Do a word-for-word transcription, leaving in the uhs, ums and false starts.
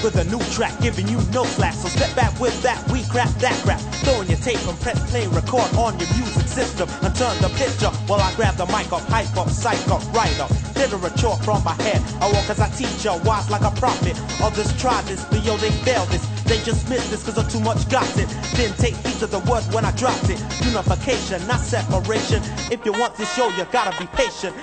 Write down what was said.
with a new track, giving you no slack. So step back with that, we crap that crap. Throwing your tape and press play, record on your music system and turn the picture while I grab the mic up, hype up, psych up, writer. Literature from my head, I walk as a teacher, wise like a prophet. Others try this, but yo, they fail this. They just miss this cause of too much gossip. Then take heed to the word when I dropped it. Unification, not separation. If you want this show, you gotta be patient.